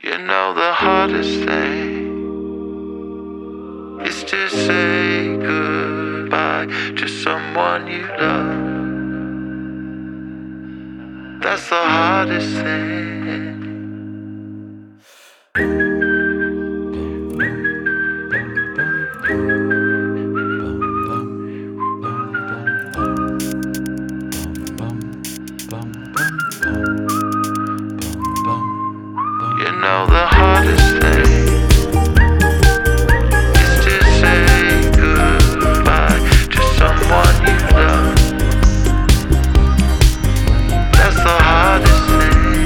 You know the hardest thing is to say goodbye to someone you love. That's the hardest thing. You know the hardest thing is to say goodbye to someone you love. That's the hardest thing.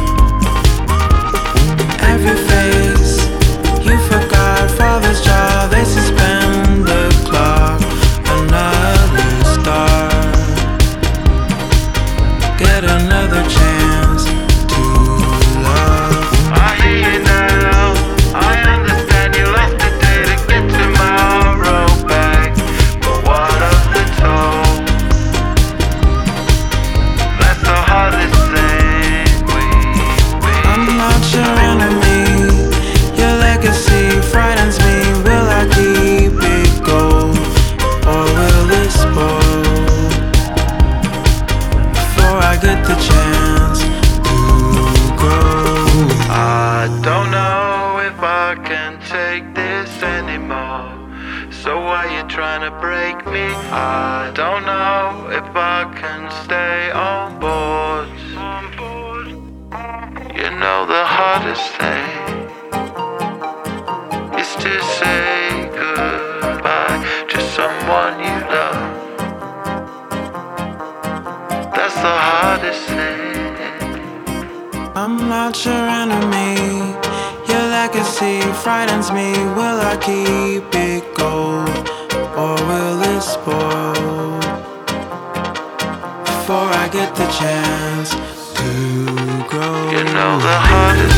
Every face you forgot, father's job, they suspend the clock. Another star, get another chance to love. I hear you now, I understand you lost a day to get tomorrow back. But what of the toll? That's the hardest thing I'm not your enemy, your legacy frightens me. Will I keep it gold, or will it spoil before I get the chance to grow? I don't know if I can take this anymore. So why you trying to break me? I don't know if I can stay on board. You know the hardest thing is to say goodbye to someone you love. That's the hardest thing. I'm not your enemy, your legacy frightens me. Will I keep it gold, or will it spoil before I get the chance to grow? You know the hardest